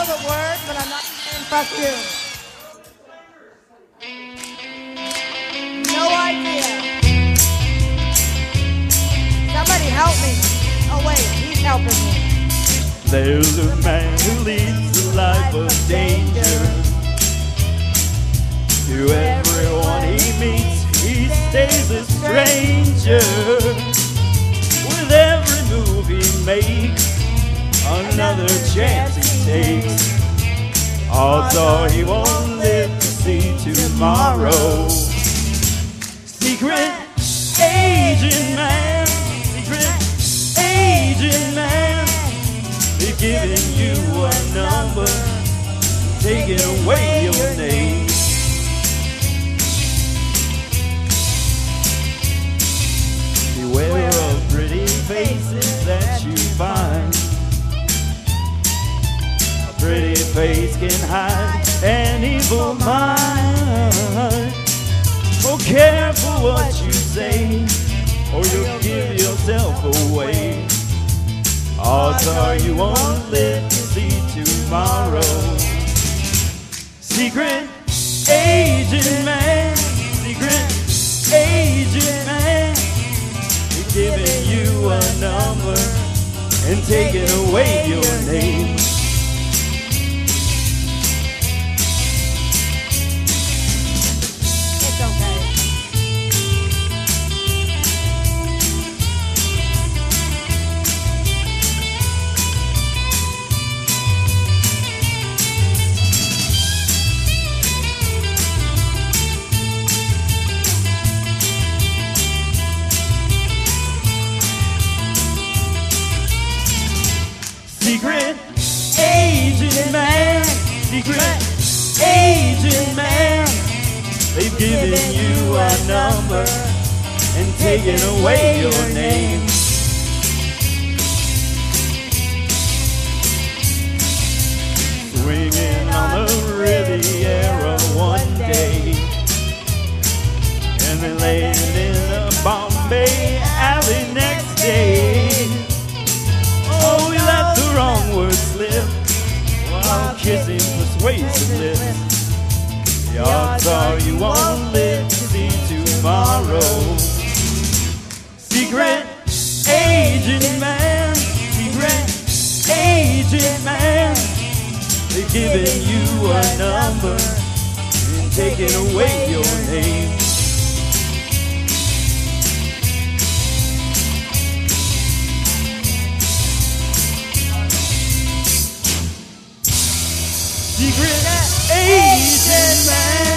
know the word, but I'm not saying fuck you. No idea. Somebody help me. Oh wait, he's helping me. There's a man who leads a life of danger. To everyone he meets, he stays a stranger. With every move he makes, another chance he takes. Odds are he won't live to see tomorrow. Secret agent man, secret agent man, they've given you a number, taking away your name. Beware of pretty faces that you find. A pretty face can hide an evil mind. Oh, careful what you say, or you'll give yourself away. Odds are you won't live to see tomorrow. Secret agent man, secret agent man, they're giving you a number and taking away your name. Secret agent man, secret agent man, they've given you a number and taken away your name. Swinging on the Riviera one day, and then laying in a Bombay alley next day. Oh, we let the wrong word slip while kissing persuasive lips. The odds are you won't live to see tomorrow. Secret agent man, secret agent man, they're giving you a number and taking away your name. Secret agent man.